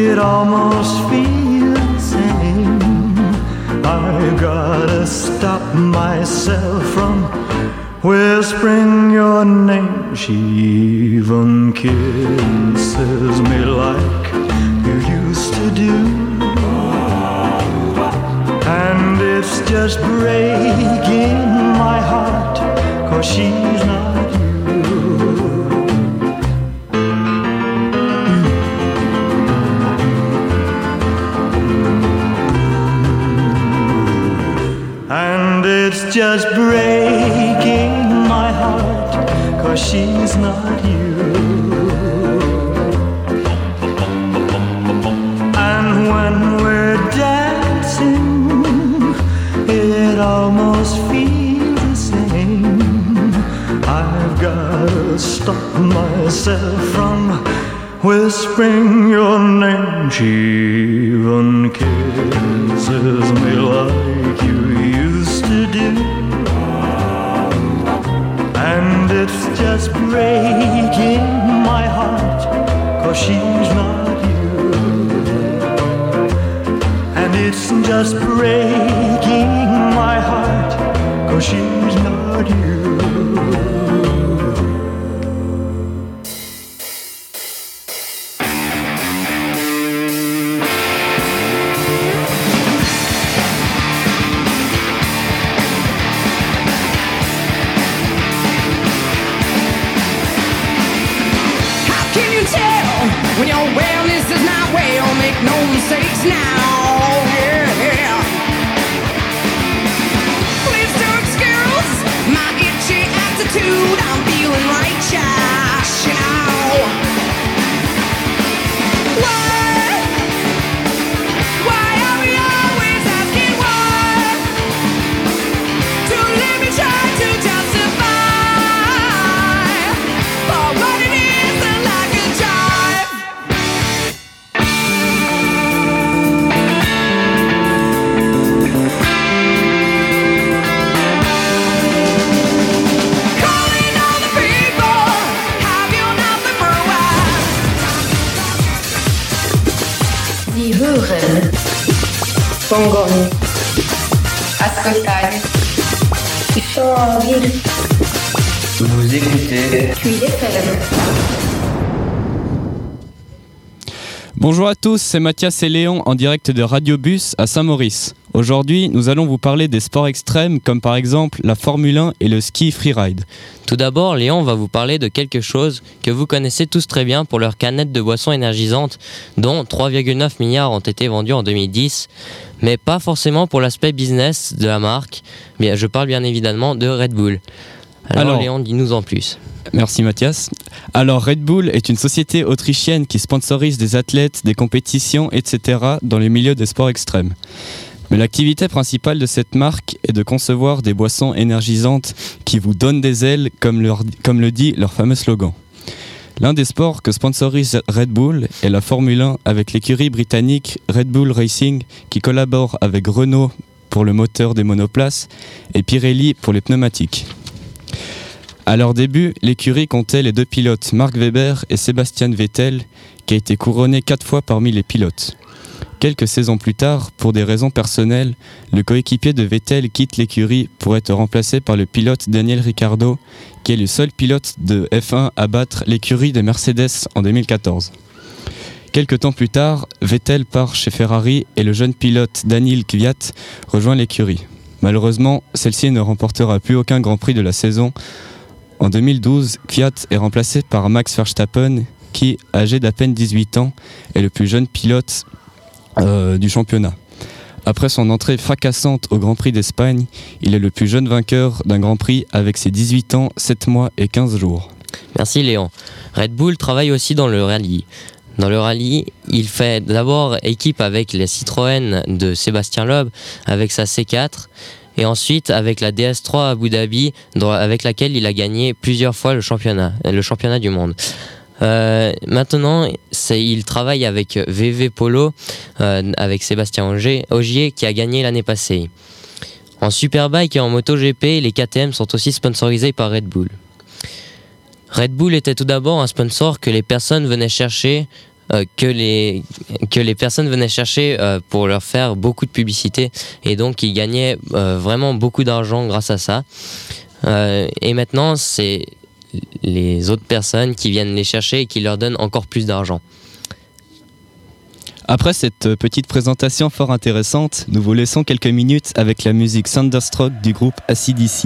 it almost feels the same. I gotta stop myself from whispering your name. She even kisses me like you used to do. And it's just breaking my heart, 'cause she's not you. And it's just breaking my heart, 'cause she's not you. And when we're dancing, it almost feels the same. I've gotta stop myself from whispering your name. She even kisses me like you used to do. And it's just breaking my heart, 'cause she's not you. And it's just breaking my heart, 'cause she's not you. When your wellness is not well, make no mistakes now. Yeah, yeah. Please don't excuse my itchy attitude. I'm feeling righteous, you know. Why are we always asking why? To let me try to justify for what it is that like a jive. Sie hören Bongon, ascoltare, Showbiz. Vous écoutez Cuit FM. Bonjour à tous, c'est Mathias et Léon en direct de Radio Bus à Saint-Maurice. Aujourd'hui, nous allons vous parler des sports extrêmes comme par exemple la Formule 1 et le ski freeride. Tout d'abord, Léon va vous parler de quelque chose que vous connaissez tous très bien pour leurs canettes de boissons énergisantes, dont 3,9 milliards ont été vendus en 2010, mais pas forcément pour l'aspect business de la marque. Mais je parle bien évidemment de Red Bull. Alors Léon, dis-nous en plus. Merci Mathias. Alors Red Bull est une société autrichienne qui sponsorise des athlètes, des compétitions, etc. dans le milieu des sports extrêmes. Mais l'activité principale de cette marque est de concevoir des boissons énergisantes qui vous donnent des ailes, comme le dit leur fameux slogan. L'un des sports que sponsorise Red Bull est la Formule 1 avec l'écurie britannique Red Bull Racing qui collabore avec Renault pour le moteur des monoplaces et Pirelli pour les pneumatiques. À leur début, l'écurie comptait les deux pilotes Mark Webber et Sebastian Vettel qui a été couronné 4 fois parmi les pilotes. Quelques saisons plus tard, pour des raisons personnelles, le coéquipier de Vettel quitte l'écurie pour être remplacé par le pilote Daniel Ricciardo, qui est le seul pilote de F1 à battre l'écurie de Mercedes en 2014. Quelques temps plus tard, Vettel part chez Ferrari et le jeune pilote Daniil Kvyat rejoint l'écurie. Malheureusement, celle-ci ne remportera plus aucun Grand Prix de la saison. En 2012, Kvyat est remplacé par Max Verstappen, qui, âgé d'à peine 18 ans, est le plus jeune pilote du championnat. Après son entrée fracassante au Grand Prix d'Espagne, il est le plus jeune vainqueur d'un Grand Prix avec ses 18 ans, 7 mois et 15 jours. Merci Léon. Red Bull travaille aussi dans le rallye. Dans le rallye, il fait d'abord équipe avec les Citroën de Sébastien Loeb avec sa C4 et ensuite avec la DS3 Abu Dhabi avec laquelle il a gagné plusieurs fois le championnat du monde. Maintenant, il travaille avec VV Polo, avec Sébastien Ogier qui a gagné l'année passée. En Superbike et en MotoGP, les KTM sont aussi sponsorisés par Red Bull. Red Bull était tout d'abord un sponsor que les personnes venaient chercher que les personnes venaient chercher pour leur faire beaucoup de publicité, et donc ils gagnaient vraiment beaucoup d'argent grâce à ça. Et maintenant, c'est les autres personnes qui viennent les chercher et qui leur donnent encore plus d'argent. Après cette petite présentation fort intéressante, nous vous laissons quelques minutes avec la musique Thunderstruck du groupe AC/DC.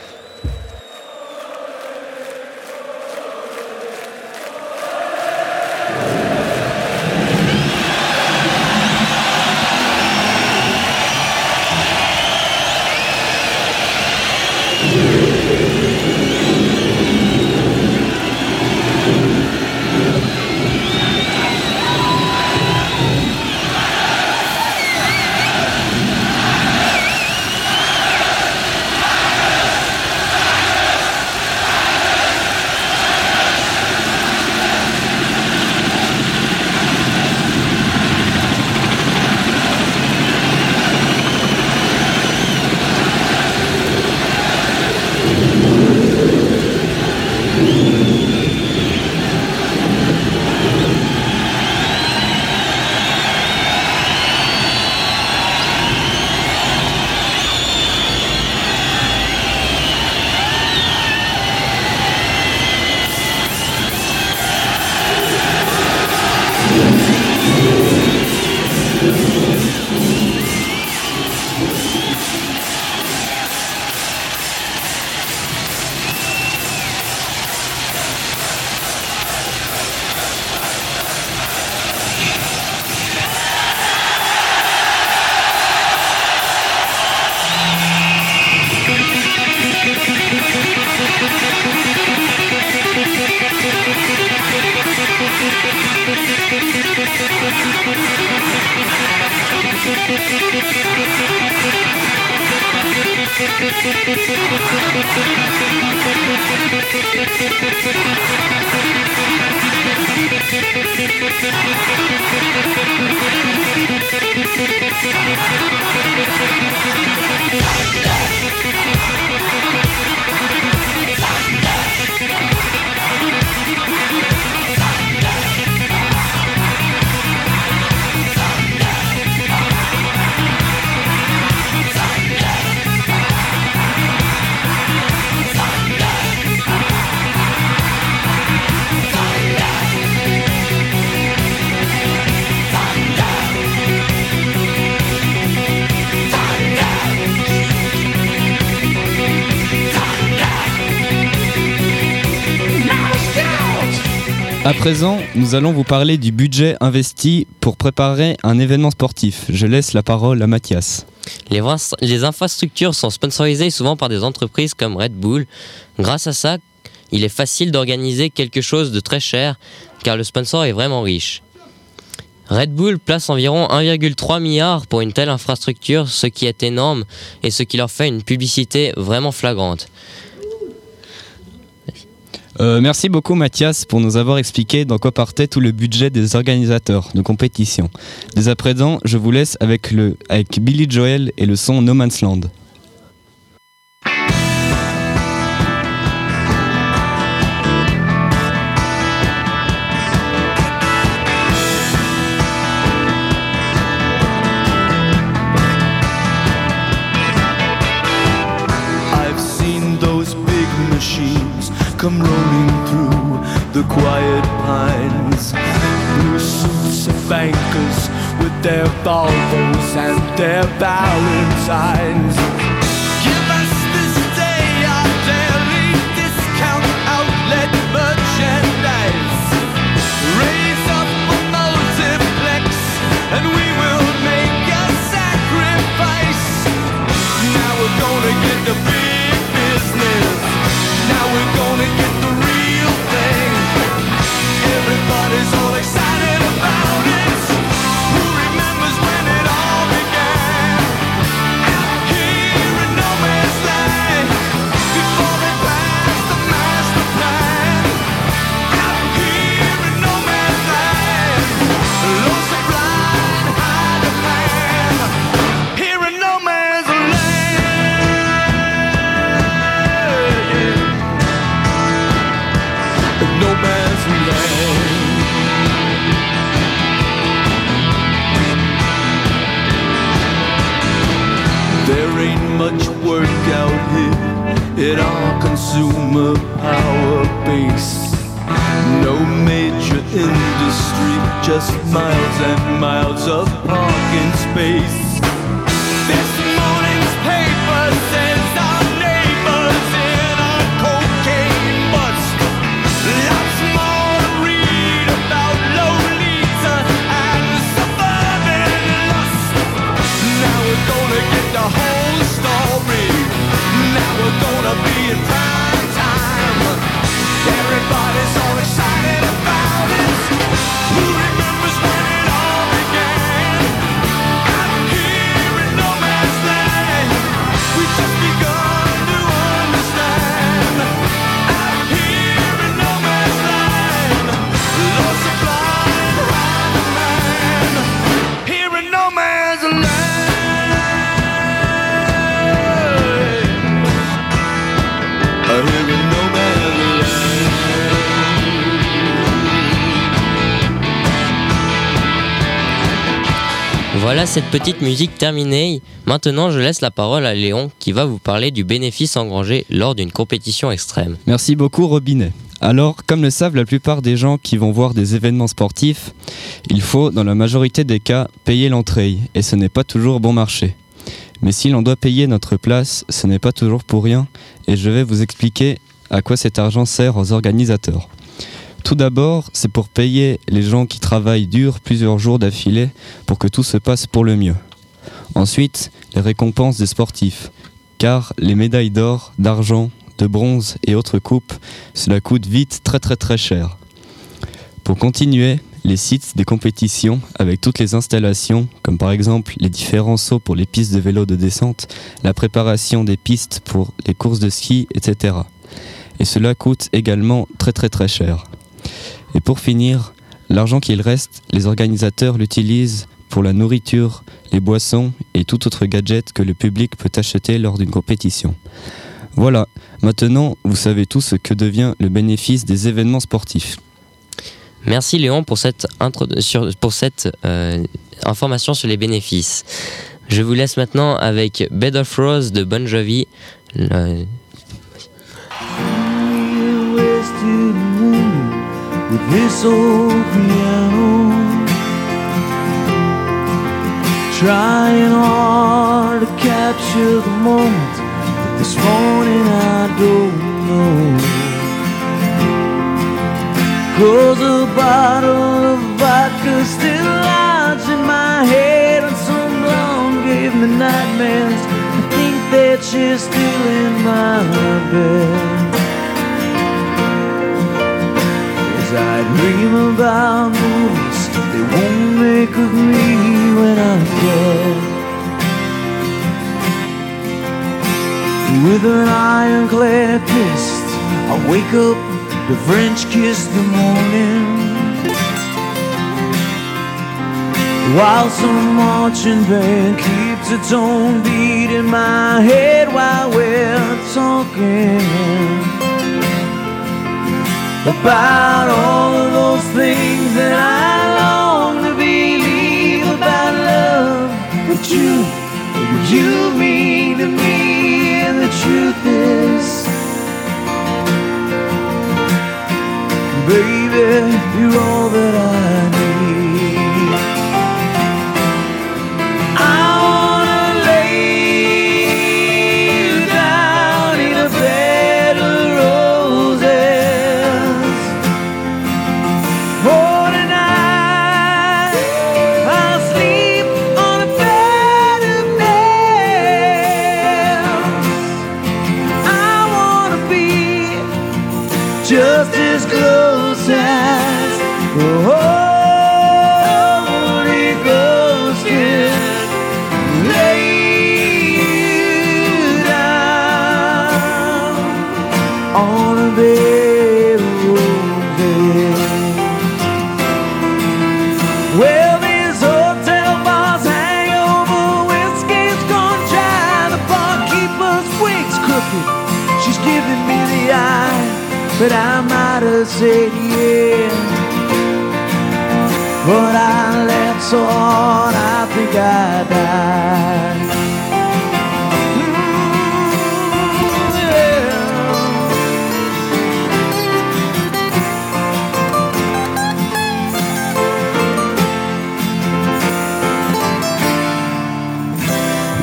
À présent, nous allons vous parler du budget investi pour préparer un événement sportif. Je laisse la parole à Mathias. Les infrastructures sont sponsorisées souvent par des entreprises comme Red Bull. Grâce à ça, il est facile d'organiser quelque chose de très cher car le sponsor est vraiment riche. Red Bull place environ 1,3 milliard pour une telle infrastructure, ce qui est énorme et ce qui leur fait une publicité vraiment flagrante. Merci beaucoup Mathias pour nous avoir expliqué dans quoi partait tout le budget des organisateurs de compétition. Dès à présent, je vous laisse avec Billy Joel et le son No Man's Land. I've seen those big machines come rolling through the quiet pines. Blue suits of bankers with their Volvos and their Valentines. Give us this day our daily discount outlet merchandise. Raise up a multiplex and we will make a sacrifice. Now we're gonna get the big business. Now we're gonna get the real thing. Everybody's all excited about it. Who remembers when it all began? Out here consumer power base. No major industry, just miles and miles of parking space. This morning's paper says our neighbors in a cocaine bust. Lots more to read about Lolita and suburban lust. Now we're gonna get the whole story. Now we're gonna be in prime time. Everybody's all excited about it. Who remembers when it all began? Out here in no man's land, we just begun to understand. Out here in no man's land, Lord supply and ride the man. Here in no man's land. Here in no man's land. Voilà cette petite musique terminée. Maintenant, je laisse la parole à Léon qui va vous parler du bénéfice engrangé lors d'une compétition extrême. Merci beaucoup Robinet. Alors, comme le savent la plupart des gens qui vont voir des événements sportifs, il faut, dans la majorité des cas, payer l'entrée, et ce n'est pas toujours bon marché. Mais si l'on doit payer notre place, ce n'est pas toujours pour rien, et je vais vous expliquer à quoi cet argent sert aux organisateurs. Tout d'abord, c'est pour payer les gens qui travaillent dur plusieurs jours d'affilée pour que tout se passe pour le mieux. Ensuite, les récompenses des sportifs, car les médailles d'or, d'argent, de bronze et autres coupes, cela coûte vite très cher. Pour continuer, les sites des compétitions avec toutes les installations, comme par exemple les différents sauts pour les pistes de vélo de descente, la préparation des pistes pour les courses de ski, etc. Et cela coûte également très cher. Et pour finir, l'argent qu'il reste, les organisateurs l'utilisent pour la nourriture, les boissons et tout autre gadget que le public peut acheter lors d'une compétition. Voilà, maintenant vous savez tout ce que devient le bénéfice des événements sportifs. Merci Léon pour cette information sur les bénéfices. Je vous laisse maintenant avec Bed of Rose de Bon Jovi. With this old piano, trying hard to capture the moment, but this morning I don't know. 'Cause a bottle of vodka still lodged in my head, and some blonde gave me nightmares. I think that she's still in my bed. I dream about movies they won't make of me when I'm dead. With an ironclad fist, I wake up to French kiss the morning, while some marching band keeps its own beat in my head while we're talking about all of those things that I long to believe about love. But you mean to me, and the truth is, baby, you're all that I need. I wanna lay you down in a bed of roses. For tonight, I'll sleep on a bed of nails. I wanna be just as close as the Holy Ghost can lay you down on a bed of roses. Well, these hotel bars hang over, whiskey's gone dry, the barkeeper's wig's crooked, she's giving me the eye, but I might have said yeah, but I laughed so hard I think I died. Yeah.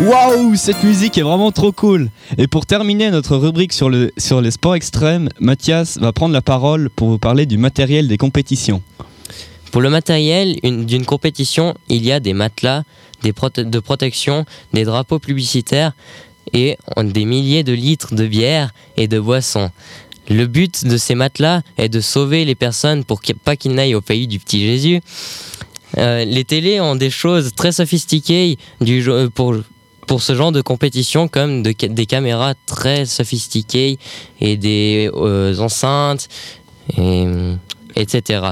Waouh, cette musique est vraiment trop cool. Et pour terminer notre rubrique sur les sports extrêmes, Mathias va prendre la parole pour vous parler du matériel des compétitions. Pour le matériel d'une compétition, il y a des matelas, de protection, des drapeaux publicitaires et des milliers de litres de bière et de boissons. Le but de ces matelas est de sauver les personnes pour pas qu'ils n'aillent au pays du petit Jésus. Les télés ont des choses très sophistiquées pour ce genre de compétition, comme des caméras très sophistiquées et des enceintes, etc.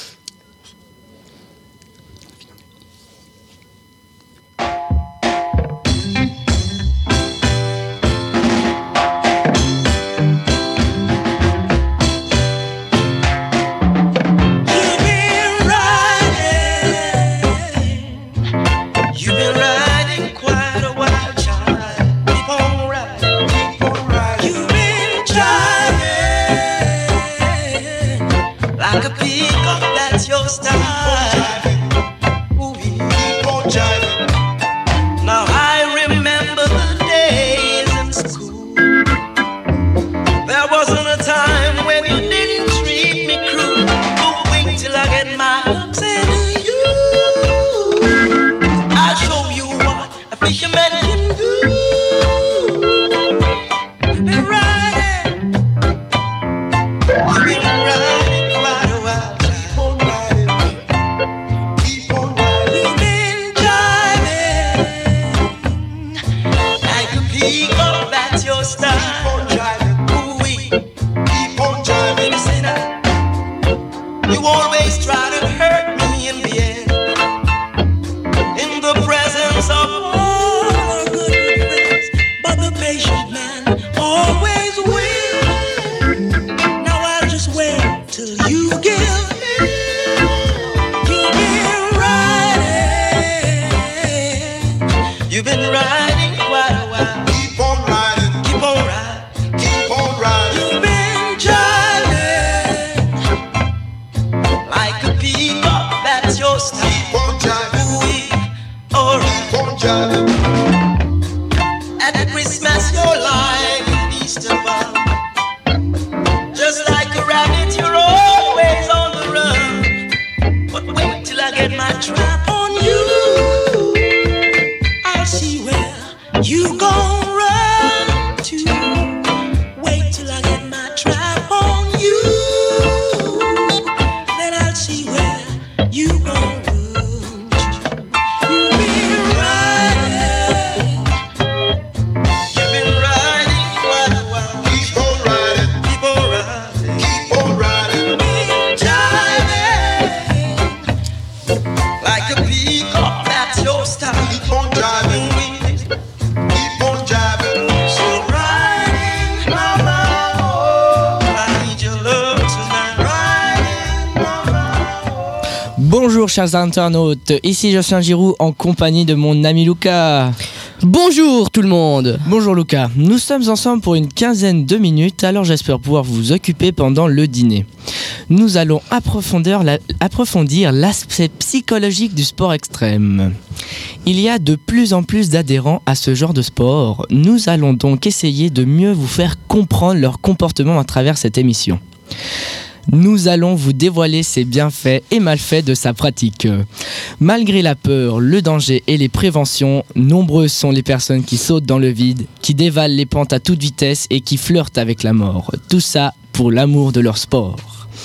Bonjour chers internautes, ici Jocelyn Giroud en compagnie de mon ami Lucas. Bonjour tout le monde. Bonjour Lucas, nous sommes ensemble pour une quinzaine de minutes, alors j'espère pouvoir vous occuper pendant le dîner. Nous allons approfondir l'aspect psychologique du sport extrême. Il y a de plus en plus d'adhérents à ce genre de sport. Nous allons donc essayer de mieux vous faire comprendre leur comportement à travers cette émission. Nous allons vous dévoiler ses bienfaits et malfaits de sa pratique. Malgré la peur, le danger et les préventions, nombreuses sont les personnes qui sautent dans le vide, qui dévalent les pentes à toute vitesse et qui flirtent avec la mort. Tout ça pour l'amour de leur sport.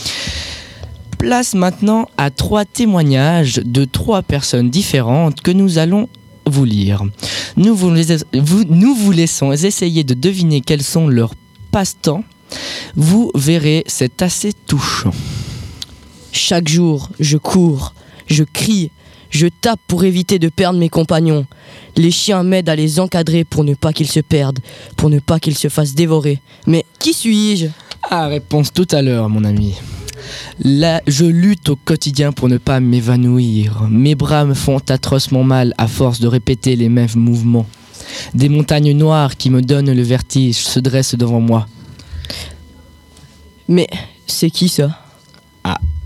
Place maintenant à 3 témoignages de 3 personnes différentes que nous allons vous lire. Nous vous laissons essayer de deviner quels sont leurs passe-temps. Vous verrez, c'est assez touchant. Chaque jour, je cours, je crie, je tape pour éviter de perdre mes compagnons. Les chiens m'aident à les encadrer pour ne pas qu'ils se perdent, pour ne pas qu'ils se fassent dévorer. Mais qui suis-je ? Ah, réponse tout à l'heure, mon ami. Là, je lutte au quotidien pour ne pas m'évanouir. Mes bras me font atrocement mal à force de répéter les mêmes mouvements. Des montagnes noires qui me donnent le vertige se dressent devant moi. Mais c'est qui ça ?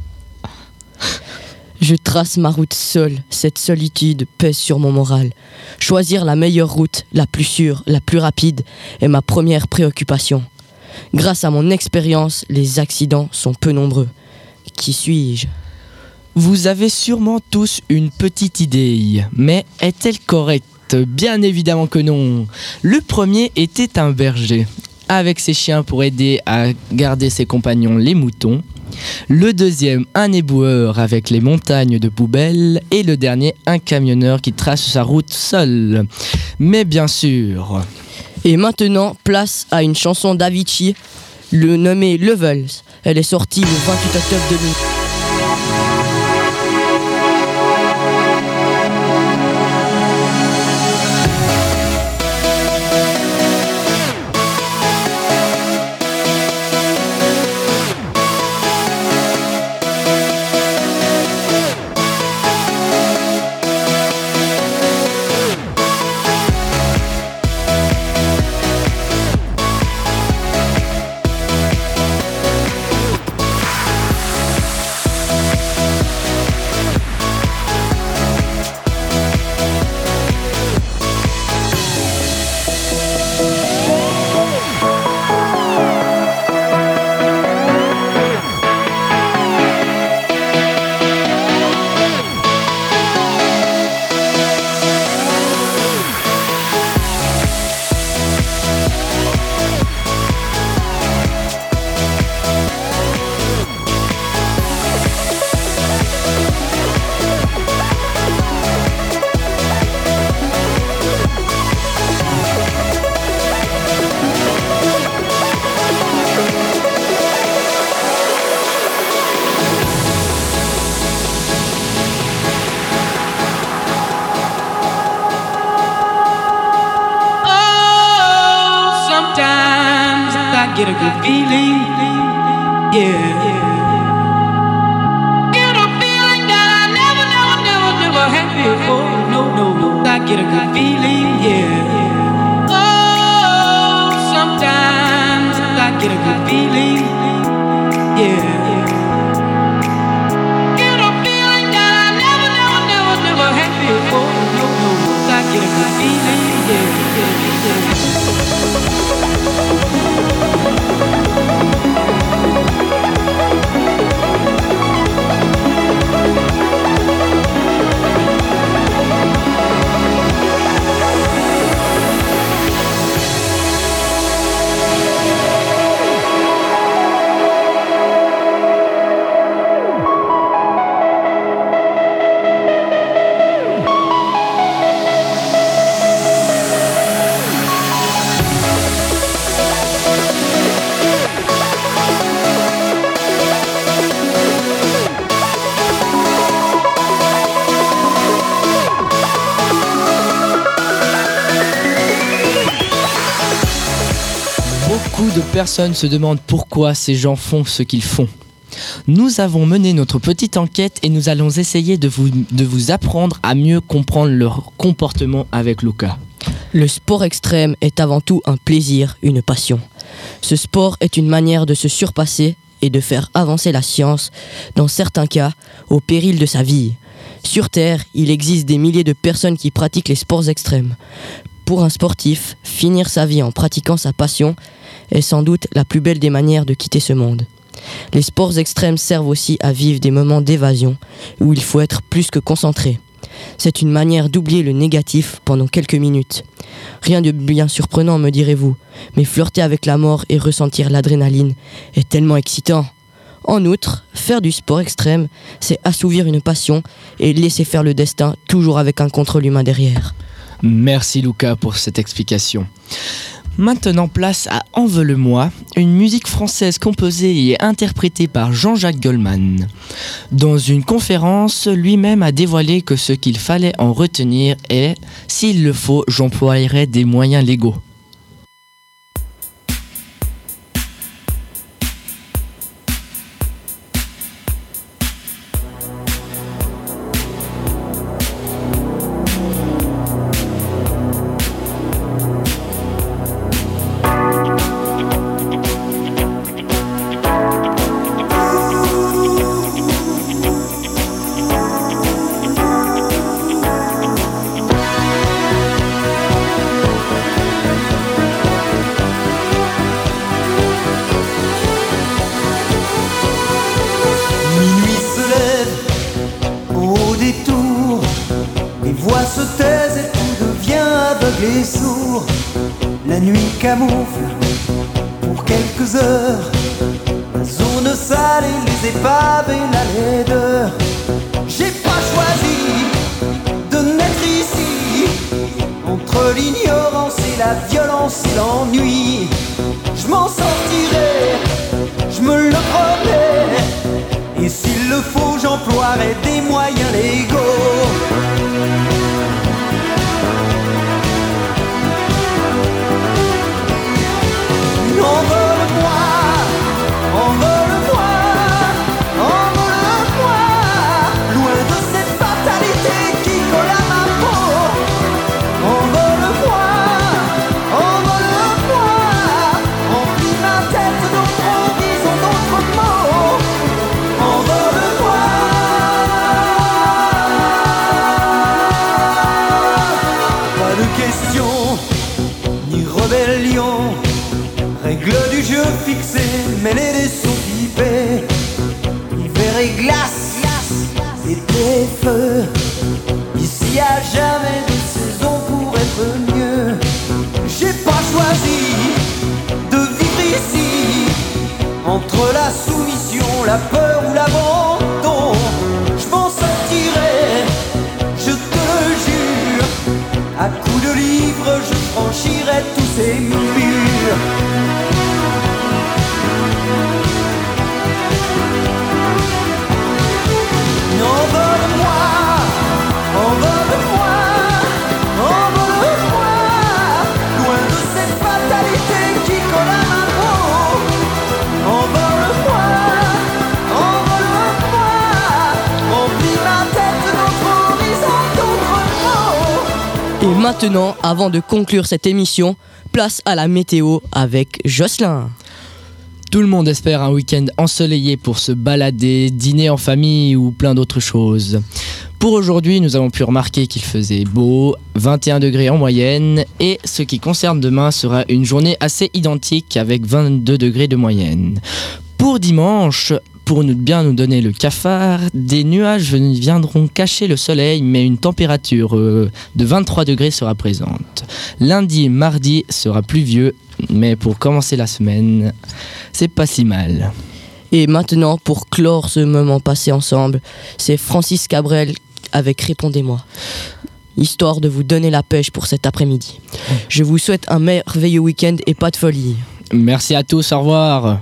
Ah. Je trace ma route seule, cette solitude pèse sur mon moral. Choisir la meilleure route, la plus sûre, la plus rapide, est ma première préoccupation. Grâce à mon expérience, les accidents sont peu nombreux. Qui suis-je ? Vous avez sûrement tous une petite idée, mais est-elle correcte ? Bien évidemment que non. Le premier était un berger, avec ses chiens pour aider à garder ses compagnons les moutons. Le deuxième, un éboueur avec les montagnes de poubelles. Et le dernier, un camionneur qui trace sa route seul. Mais bien sûr... Et maintenant, place à une chanson d'Avicii, le nommée Levels. Elle est sortie le 28 octobre 2000. Get a good feeling, yeah. Get a feeling that I never had before. No. I get a good feeling, yeah. Oh, sometimes I get a good feeling, yeah. Get a feeling that I never had before. No. I get a good feeling, yeah. Beaucoup de personnes se demandent pourquoi ces gens font ce qu'ils font. Nous avons mené notre petite enquête et nous allons essayer de vous apprendre à mieux comprendre leur comportement avec Luca. Le sport extrême est avant tout un plaisir, une passion. Ce sport est une manière de se surpasser et de faire avancer la science, dans certains cas, au péril de sa vie. Sur Terre, il existe des milliers de personnes qui pratiquent les sports extrêmes. Pour un sportif, finir sa vie en pratiquant sa passion est sans doute la plus belle des manières de quitter ce monde. Les sports extrêmes servent aussi à vivre des moments d'évasion où il faut être plus que concentré. C'est une manière d'oublier le négatif pendant quelques minutes. Rien de bien surprenant, me direz-vous, mais flirter avec la mort et ressentir l'adrénaline est tellement excitant. En outre, faire du sport extrême, c'est assouvir une passion et laisser faire le destin, toujours avec un contrôle humain derrière. Merci Luca pour cette explication. Maintenant place à Envole-moi, une musique française composée et interprétée par Jean-Jacques Goldman. Dans une conférence, lui-même a dévoilé que ce qu'il fallait en retenir est « S'il le faut, j'emploierai des moyens légaux ». les sourds, la nuit camoufle pour quelques heures la zone sale et les épaves et la laideur. J'ai pas choisi de naître ici, entre l'ignorance et la violence et l'ennui. Je m'en sortirai, je me le promets, et s'il le faut j'emploierai des moyens légaux. Envole-moi, envole-moi, envole-moi, loin de cette fatalité qui colle à ma peau. Envole-moi, envole-moi, remplis ma tête d'autres horizons, d'autres mots. Envole-moi. Pas de question, ni rébellion. Règle du jeu fixée, mêlée des sons pipés. Hiver et glace, été et feu. Ici y'a jamais de saison pour être mieux. J'ai pas choisi de vivre ici, entre la soumission, la peur ou l'abandon. Je m'en sortirai, je te le jure. À coups de livres, je franchirai tous ces murs. Envole-moi, envole-moi, envole-moi, loin de cette fatalité qui colle à ma peau. Envole-moi, envole-moi, remplis ma tête d'autres horizons, d'autres mots. Et maintenant, avant de conclure cette émission, place à la météo avec Jocelyn. Tout le monde espère un week-end ensoleillé pour se balader, dîner en famille ou plein d'autres choses. Pour aujourd'hui, nous avons pu remarquer qu'il faisait beau, 21 degrés en moyenne, et ce qui concerne demain sera une journée assez identique avec 22 degrés de moyenne. Pour dimanche, pour bien nous donner le cafard, des nuages viendront cacher le soleil, mais une température de 23 degrés sera présente. Lundi et mardi sera pluvieux, mais pour commencer la semaine, c'est pas si mal. Et maintenant, pour clore ce moment passé ensemble, c'est Francis Cabrel avec Répondez-moi, histoire de vous donner la pêche pour cet après-midi. Je vous souhaite un merveilleux week-end et pas de folie. Merci à tous, au revoir.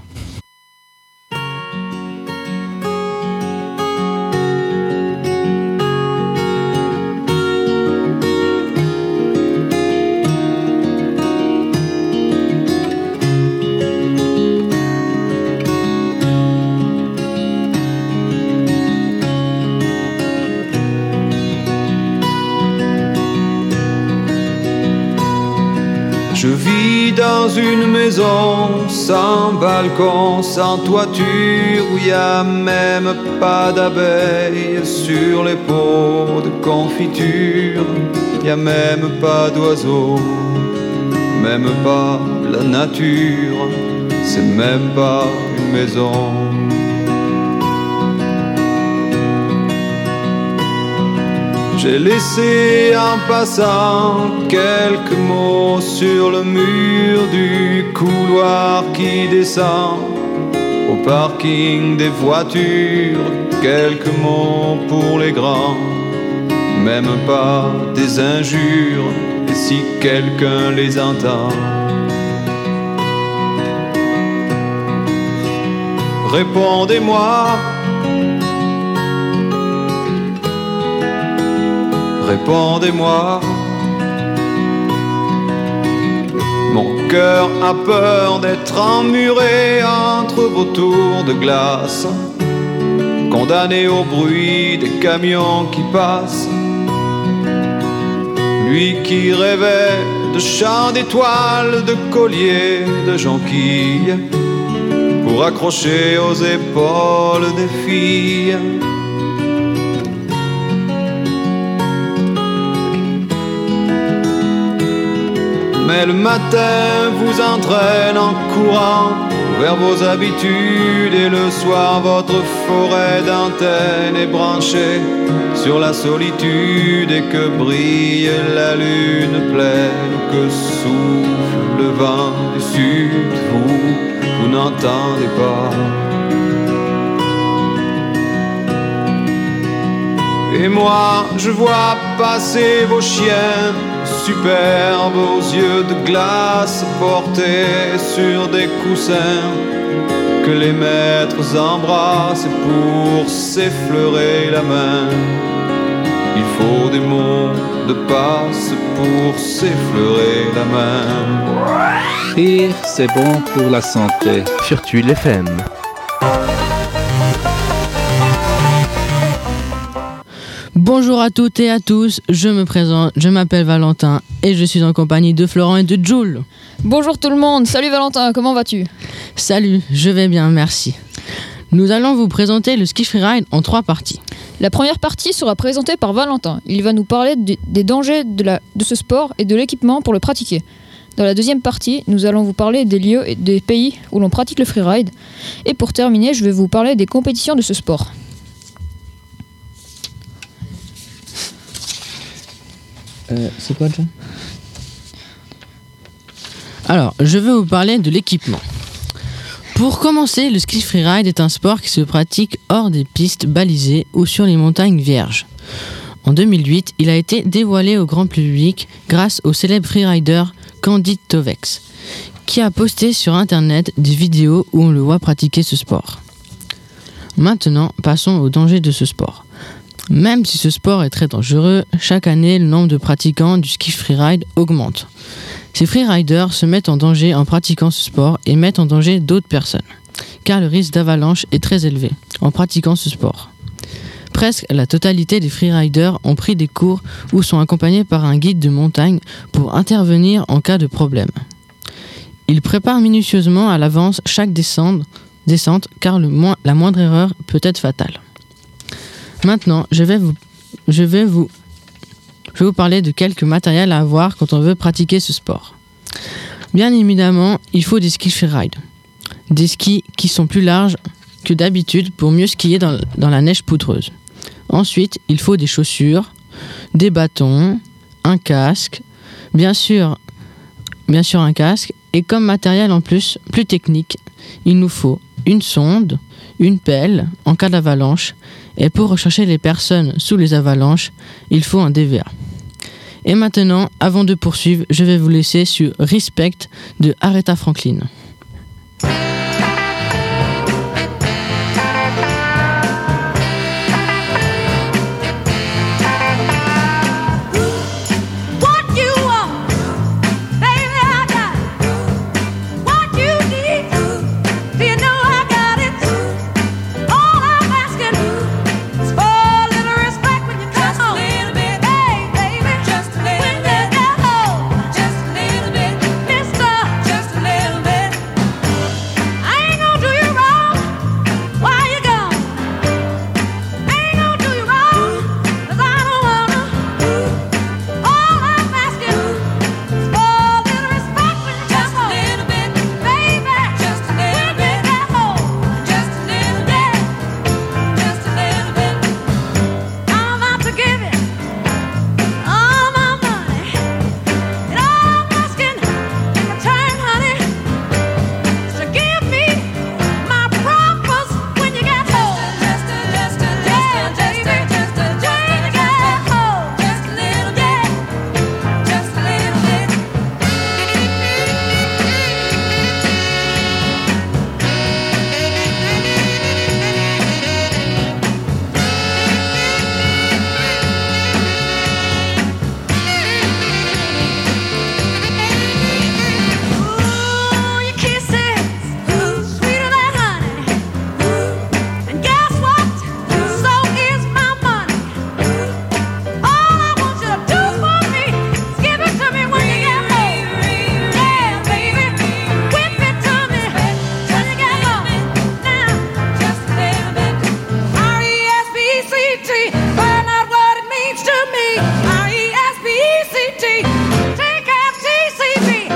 Je vis dans une maison sans balcon, sans toiture, où y a même pas d'abeilles sur les pots de confiture. Y a même pas d'oiseaux, même pas la nature, c'est même pas une maison. J'ai laissé en passant quelques mots sur le mur du couloir qui descend au parking des voitures. Quelques mots pour les grands, même pas des injures, et si quelqu'un les entend. Répondez-moi, répondez-moi. Mon cœur a peur d'être emmuré entre vos tours de glace, condamné au bruit des camions qui passent. Lui qui rêvait de chants d'étoiles, de colliers, de jonquilles, pour accrocher aux épaules des filles. Mais le matin vous entraîne en courant vers vos habitudes et le soir votre forêt d'antenne est branchée sur la solitude et que brille la lune pleine, que souffle le vent du sud, vous n'entendez pas. Et moi je vois passer vos chiens superbes aux yeux de glace portés sur des coussins que les maîtres embrassent pour s'effleurer la main. Il faut des mots de passe pour s'effleurer la main. Rire, c'est bon pour la santé. Sur Tuile FM. Bonjour à toutes et à tous, je me présente, je m'appelle Valentin et je suis en compagnie de Florent et de Jules. Bonjour tout le monde, salut Valentin, comment vas-tu ? Salut, je vais bien, merci. Nous allons vous présenter le ski freeride en 3 parties. La première partie sera présentée par Valentin. Il va nous parler des dangers de ce sport et de l'équipement pour le pratiquer. Dans la deuxième partie, nous allons vous parler des lieux et des pays où l'on pratique le freeride. Et pour terminer, je vais vous parler des compétitions de ce sport. C'est quoi John ? Alors, je vais vous parler de l'équipement. Pour commencer, le ski freeride est un sport qui se pratique hors des pistes balisées ou sur les montagnes vierges. En 2008, il a été dévoilé au grand public grâce au célèbre freerider Candide Tovex, qui a posté sur internet des vidéos où on le voit pratiquer ce sport. Maintenant, passons aux dangers de ce sport. Même si ce sport est très dangereux, chaque année, le nombre de pratiquants du ski freeride augmente. Ces freeriders se mettent en danger en pratiquant ce sport et mettent en danger d'autres personnes, car le risque d'avalanche est très élevé en pratiquant ce sport. Presque la totalité des freeriders ont pris des cours ou sont accompagnés par un guide de montagne pour intervenir en cas de problème. Ils préparent minutieusement à l'avance chaque descente car la moindre erreur peut être fatale. Maintenant, je vais vous parler de quelques matériels à avoir quand on veut pratiquer ce sport. Bien évidemment, il faut des skis freeride. Des skis qui sont plus larges que d'habitude pour mieux skier dans la neige poudreuse. Ensuite, il faut des chaussures, des bâtons, un casque, bien sûr un casque, et comme matériel en plus technique, il nous faut une sonde, une pelle en cas d'avalanche, et pour rechercher les personnes sous les avalanches, il faut un DVA. Et maintenant, avant de poursuivre, je vais vous laisser sur Respect de Aretha Franklin. Take out TCB.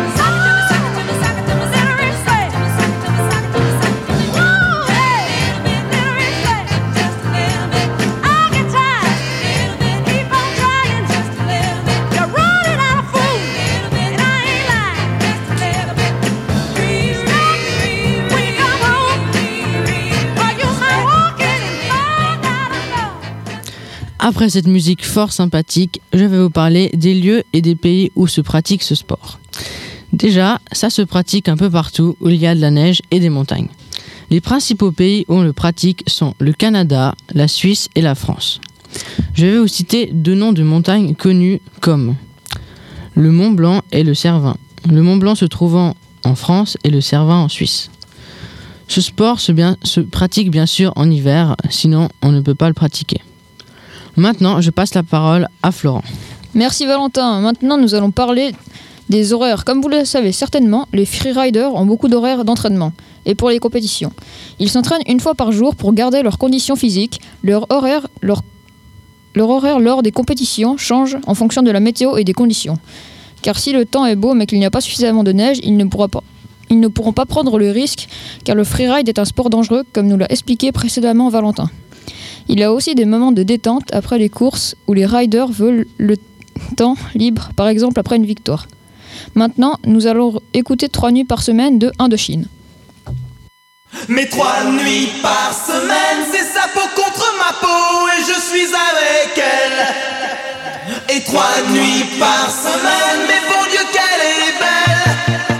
Après cette musique fort sympathique, je vais vous parler des lieux et des pays où se pratique ce sport. Déjà, ça se pratique un peu partout où il y a de la neige et des montagnes. Les principaux pays où on le pratique sont le Canada, la Suisse et la France. Je vais vous citer 2 noms de montagnes connues comme le Mont Blanc et le Cervin. Le Mont Blanc se trouvant en France et le Cervin en Suisse. Ce sport se pratique bien sûr en hiver, sinon on ne peut pas le pratiquer. Maintenant, je passe la parole à Florent. Merci Valentin. Maintenant, nous allons parler des horaires. Comme vous le savez certainement, les freeriders ont beaucoup d'horaires d'entraînement et pour les compétitions. Ils s'entraînent 1 fois par jour pour garder leurs conditions physiques. Leur horaire lors des compétitions change en fonction de la météo et des conditions. Car si le temps est beau mais qu'il n'y a pas suffisamment de neige, ils ne pourront pas prendre le risque car le freeride est un sport dangereux comme nous l'a expliqué précédemment Valentin. Il y a aussi des moments de détente après les courses où les riders veulent le temps libre, par exemple après une victoire. Maintenant, nous allons écouter 3 nuits par semaine de Indochine. Mais 3 nuits par semaine, c'est sa peau contre ma peau et je suis avec elle. Et 3 nuits par semaine, mais bon Dieu qu'elle est belle.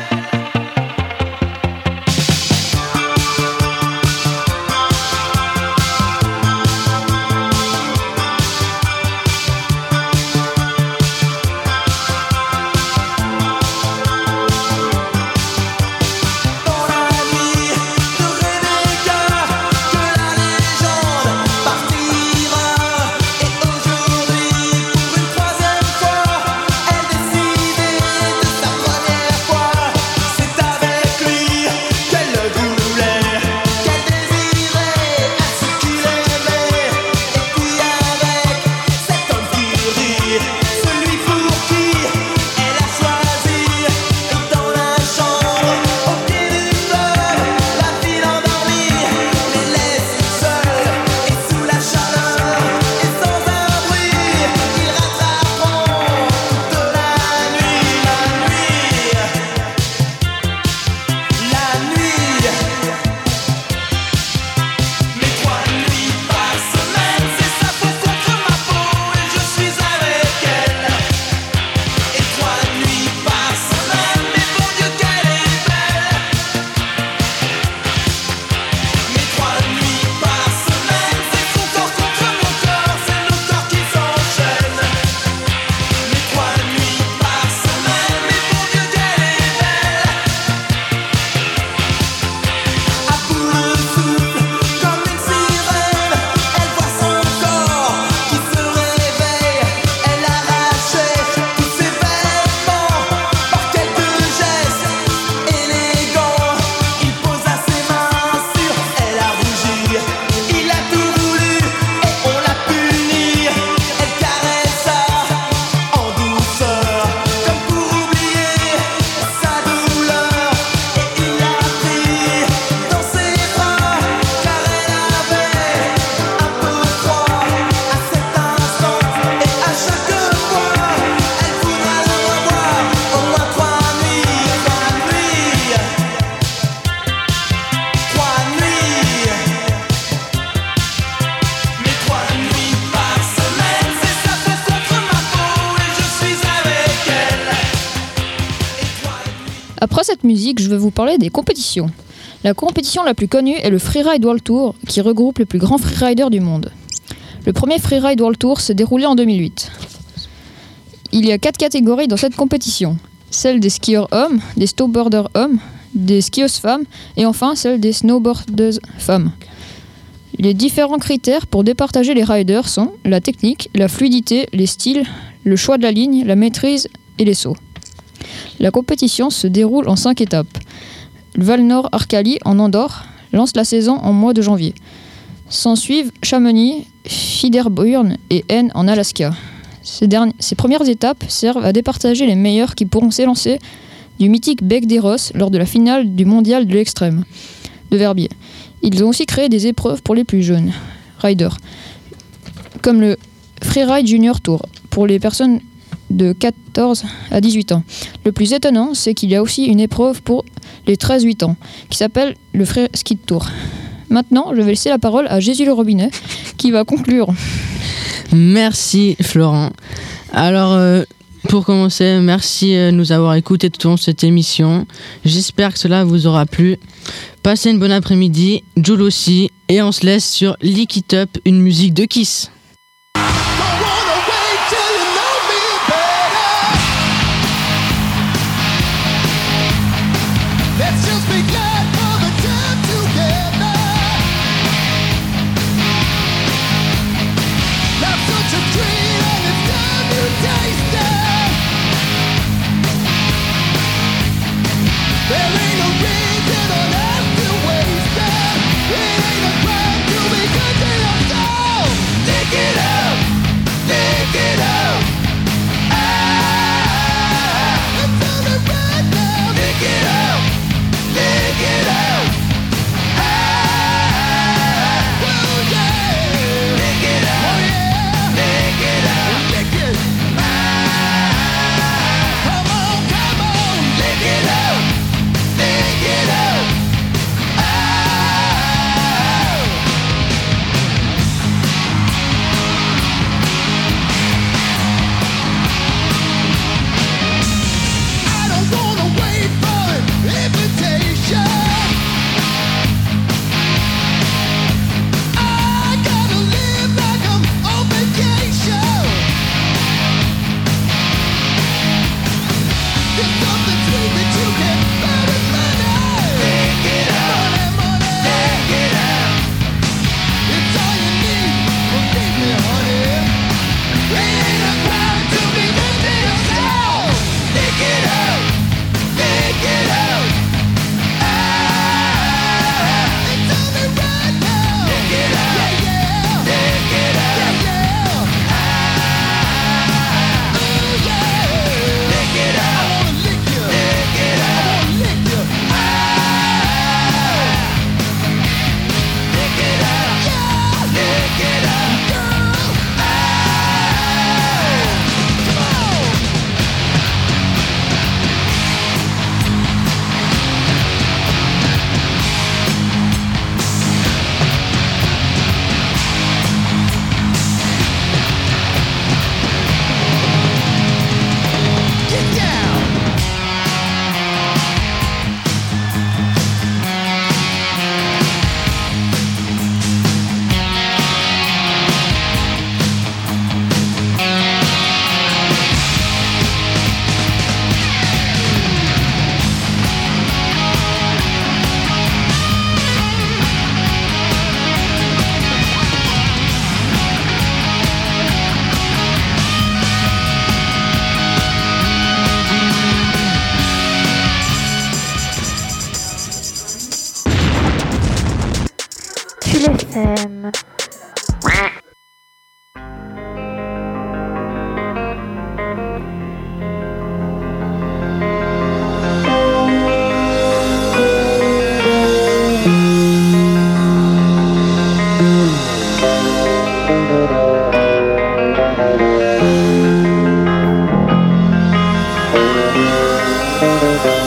Après cette musique, je vais vous parler des compétitions. La compétition la plus connue est le Freeride World Tour, qui regroupe les plus grands freeriders du monde. Le premier Freeride World Tour s'est déroulé en 2008. Il y a 4 catégories dans cette compétition. Celle des skieurs hommes, des snowboarders hommes, des skieuses femmes et enfin celle des snowboardeuses femmes. Les différents critères pour départager les riders sont la technique, la fluidité, les styles, le choix de la ligne, la maîtrise et les sauts. La compétition se déroule en 5 étapes. Valnor Arkali en Andorre lance la saison en mois de janvier. S'ensuivent Chamonix, Fiderburn et N en Alaska. Ces premières étapes servent à départager les meilleurs qui pourront s'élancer du mythique Bec des Rosses lors de la finale du mondial de l'extrême de Verbier. Ils ont aussi créé des épreuves pour les plus jeunes riders, comme le Freeride Junior Tour pour les personnes de 14 à 18 ans. Le plus étonnant, c'est qu'il y a aussi une épreuve pour les 13-8 ans, qui s'appelle le Free Ski Tour. Maintenant, je vais laisser la parole à Jésus le Robinet, qui va conclure. Merci Florent. Alors pour commencer, merci de nous avoir écoutés tout au long de cette émission. J'espère que cela vous aura plu. Passez une bonne après-midi, Jules aussi, et on se laisse sur Lick It Up, une musique de Kiss. Taste